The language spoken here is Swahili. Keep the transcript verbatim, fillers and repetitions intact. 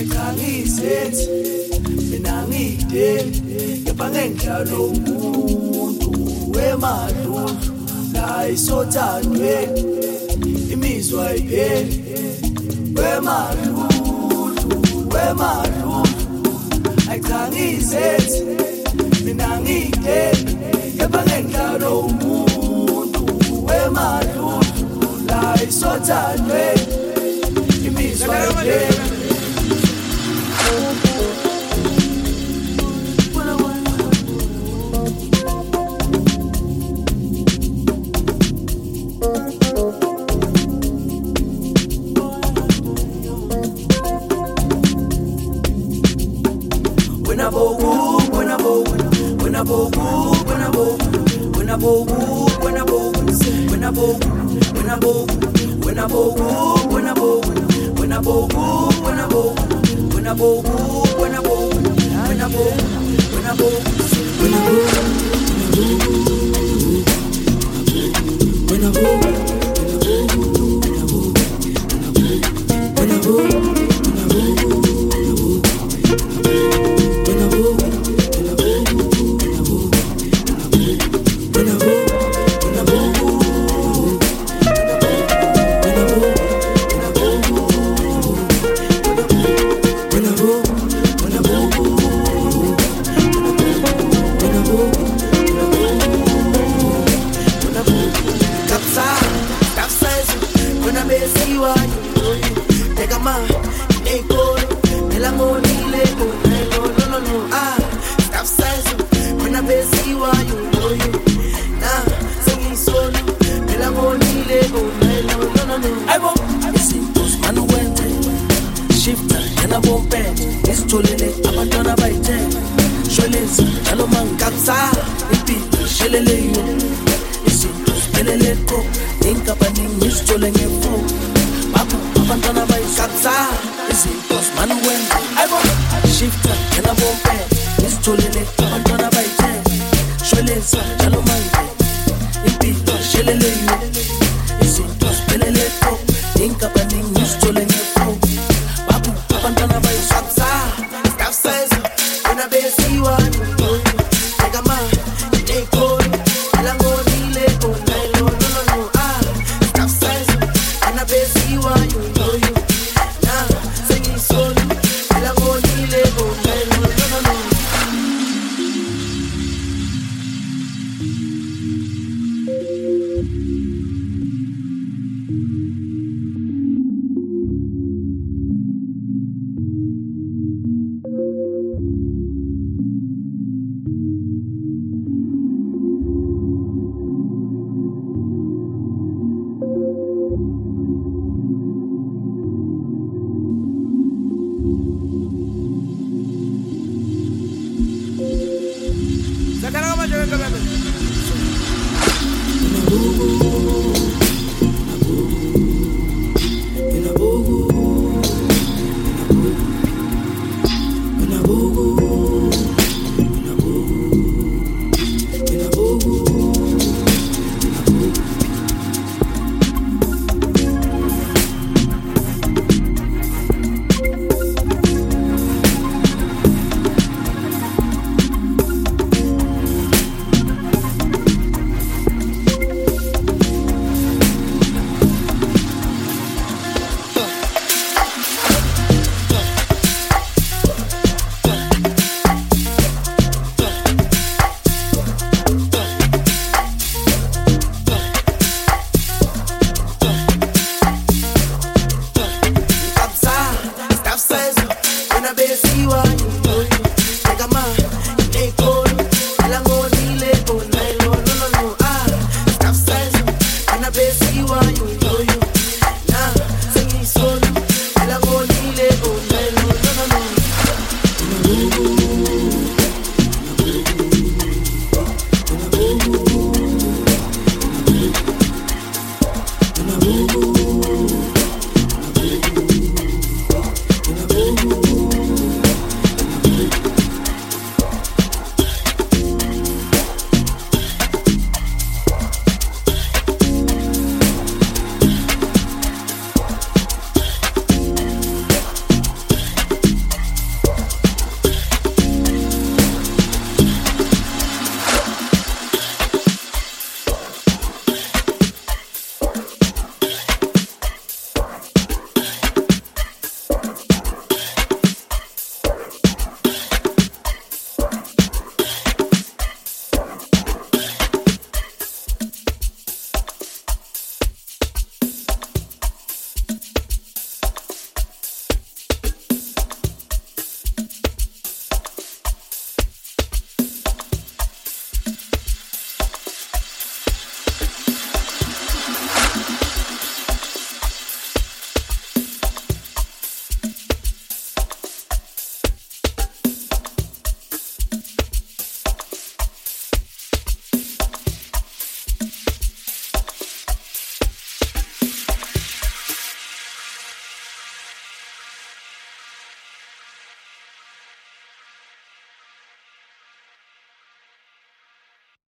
Ayikhangisethi mina ngideli kepha ngenhlalo umuntu wemadludlu la isothandweni imizwa ipheli wemadludlu wemadludlu ayikhangisethi mina ngideli kepha ngenhlalo umuntu wemadludlu la isothandweni imizwa ipheli. When I go, when I go, when I go, when I go, when I go, when I go, when I go, when I go, when I go, when I go, when I go, when I go, when I go, when I go, when I go, when I go, when I go, when I go. Ooh.